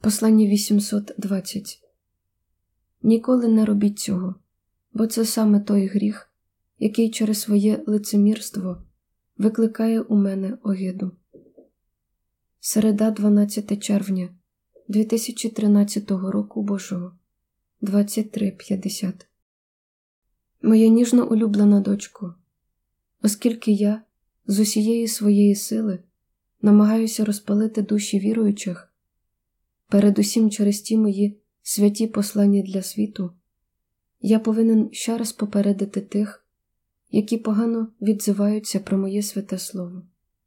Послання 820. Ніколи не робіть цього, бо це саме той гріх, який через своє лицемірство викликає у мене огиду. Середа, 12 червня 2013 року Божого, 23:50. Моя ніжно улюблена дочко, оскільки я з усієї своєї сили намагаюся розпалити душі віруючих, передусім через ті мої святі послання для світу, я повинен ще раз попередити тих, які погано відзиваються про моє святе слово.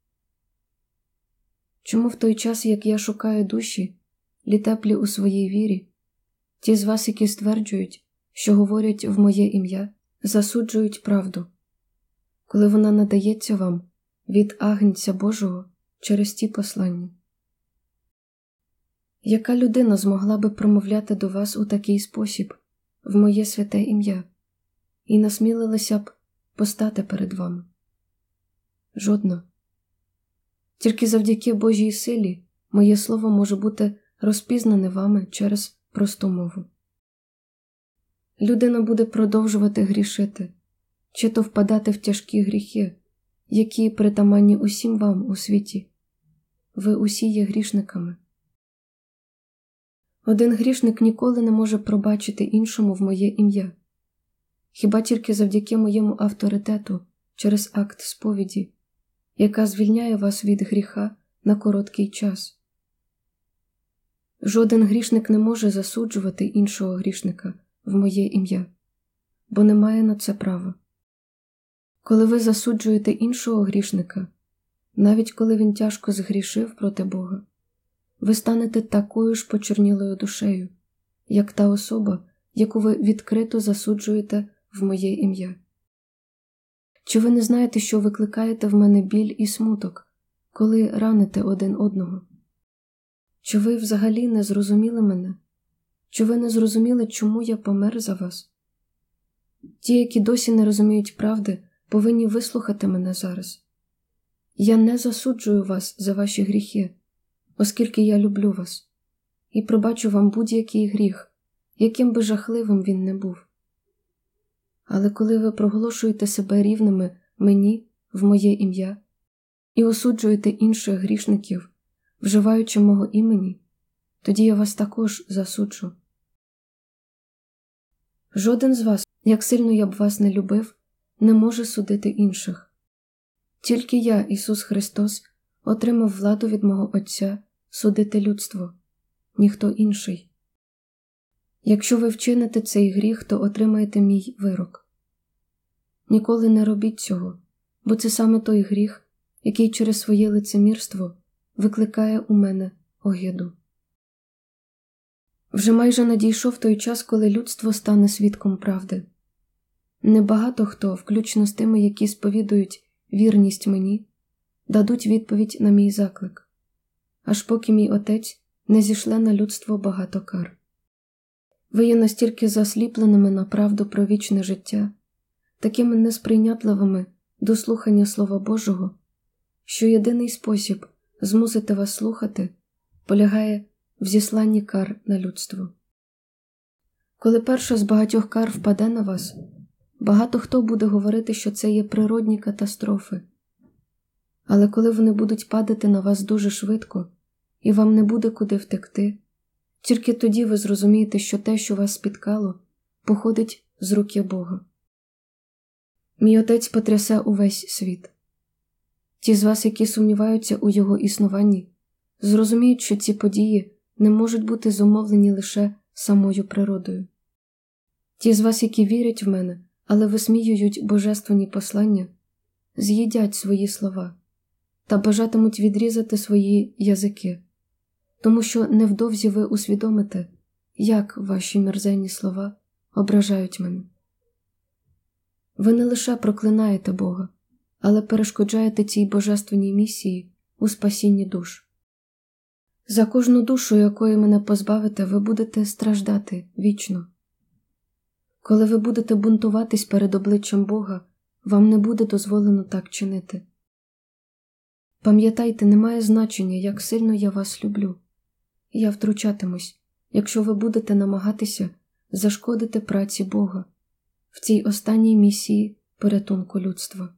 Чому в той час, як я шукаю душі, літеплі у своїй вірі, ті з вас, які стверджують, що говорять в моє ім'я, засуджують правду, коли вона надається вам від Агнця Божого через ті послання? Яка людина змогла би промовляти до вас у такий спосіб, в моє святе ім'я, і насмілилася б постати перед вами? Жодна. Тільки завдяки Божій силі моє слово може бути розпізнане вами через просту мову. Людина буде продовжувати грішити, чи то впадати в тяжкі гріхи, які притаманні усім вам у світі. Ви усі є грішниками. Один грішник ніколи не може пробачити іншому в моє ім'я, хіба тільки завдяки моєму авторитету через акт сповіді, яка звільняє вас від гріха на короткий час. Жоден грішник не може засуджувати іншого грішника в моє ім'я, бо не має на це права. Коли ви засуджуєте іншого грішника, навіть коли він тяжко згрішив проти Бога, ви станете такою ж почорнілою душею, як та особа, яку ви відкрито засуджуєте в моє ім'я. Чи ви не знаєте, що викликаєте в мене біль і смуток, коли раните один одного? Чи ви взагалі не зрозуміли мене? Чи ви не зрозуміли, чому я помер за вас? Ті, які досі не розуміють правди, повинні вислухати мене зараз. Я не засуджую вас за ваші гріхи, оскільки я люблю вас, і пробачу вам будь-який гріх, яким би жахливим він не був. Але коли ви проголошуєте себе рівними мені в моє ім'я і осуджуєте інших грішників, вживаючи мого імені, тоді я вас також засуджу. Жоден з вас, як сильно я б вас не любив, не може судити інших. Тільки я, Ісус Христос, отримав владу від мого Отця судити людство, ніхто інший. Якщо ви вчините цей гріх, то отримаєте мій вирок. Ніколи не робіть цього, бо це саме той гріх, який через своє лицемірство викликає у мене огиду. Вже майже надійшов той час, коли людство стане свідком правди. Небагато хто, включно з тими, які сповідують вірність мені, дадуть відповідь на мій заклик, аж поки мій Отець не зішле на людство багато кар. Ви є настільки засліпленими на правду про вічне життя, такими несприйнятливими до слухання Слова Божого, що єдиний спосіб змусити вас слухати полягає в зісланні кар на людство. Коли перша з багатьох кар впаде на вас, багато хто буде говорити, що це є природні катастрофи. Але коли вони будуть падати на вас дуже швидко, і вам не буде куди втекти, тільки тоді ви зрозумієте, що те, що вас спіткало, походить з руки Бога. Мій Отець потрясе увесь світ. Ті з вас, які сумніваються у його існуванні, зрозуміють, що ці події не можуть бути зумовлені лише самою природою. Ті з вас, які вірять в мене, але висміюють божественні послання, з'їдять свої слова та бажатимуть відрізати свої язики, тому що невдовзі ви усвідомите, як ваші мерзенні слова ображають мене. Ви не лише проклинаєте Бога, але перешкоджаєте цій божественній місії у спасінні душ. За кожну душу, якої мене позбавите, ви будете страждати вічно. Коли ви будете бунтуватись перед обличчям Бога, вам не буде дозволено так чинити. Пам'ятайте, немає значення, як сильно я вас люблю. я втручатимусь, якщо ви будете намагатися зашкодити праці Бога в цій останній місії порятунку людства.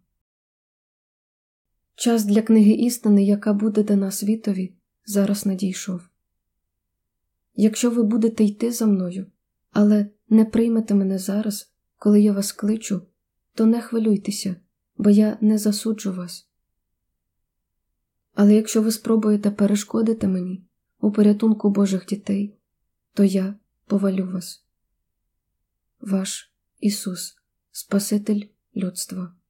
Час для книги істини, яка буде дана світові, зараз надійшов. Якщо ви будете йти за мною, але не приймете мене зараз, коли я вас кличу, то не хвилюйтеся, бо я не засуджу вас. Але якщо ви спробуєте перешкодити мені у порятунку Божих дітей, то я повалю вас. Ваш Ісус, Спаситель людства.